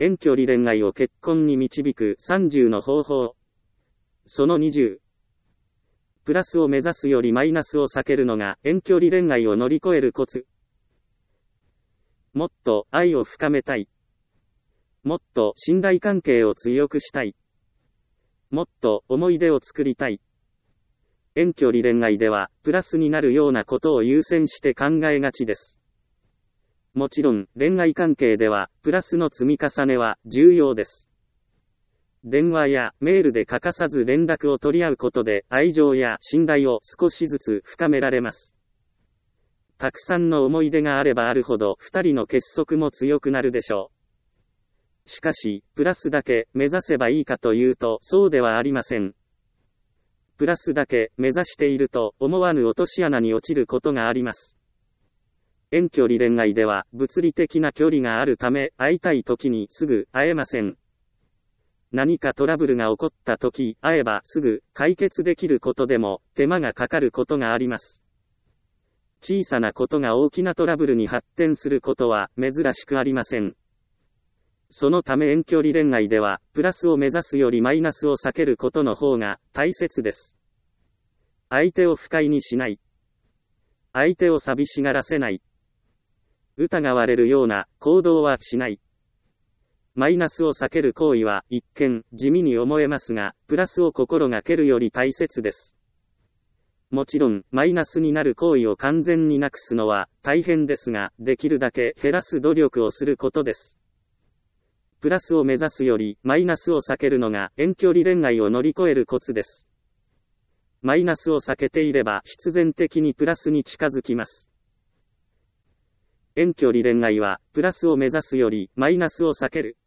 遠距離恋愛を結婚に導く30の方法。その20。プラスを目指すよりマイナスを避けるのが遠距離恋愛を乗り越えるコツ。もっと愛を深めたい。もっと信頼関係を強くしたい。もっと思い出を作りたい。遠距離恋愛では、プラスになるようなことを優先して考えがちです。もちろん、恋愛関係では、プラスの積み重ねは重要です。電話やメールで欠かさず連絡を取り合うことで、愛情や信頼を少しずつ深められます。たくさんの思い出があればあるほど、二人の結束も強くなるでしょう。しかし、プラスだけ目指せばいいかというと、そうではありません。プラスだけ目指していると、思わぬ落とし穴に落ちることがあります。遠距離恋愛では、物理的な距離があるため、会いたい時にすぐ会えません。何かトラブルが起こった時、会えばすぐ解決できることでも、手間がかかることがあります。小さなことが大きなトラブルに発展することは珍しくありません。そのため遠距離恋愛では、プラスを目指すよりマイナスを避けることの方が大切です。相手を不快にしない。相手を寂しがらせない。疑われるような行動はしない。マイナスを避ける行為は一見地味に思えますが、プラスを心がけるより大切です。もちろん、マイナスになる行為を完全になくすのは大変ですが、できるだけ減らす努力をすることです。プラスを目指すよりマイナスを避けるのが遠距離恋愛を乗り越えるコツです。マイナスを避けていれば必然的にプラスに近づきます。遠距離恋愛はプラスを目指すよりマイナスを避ける。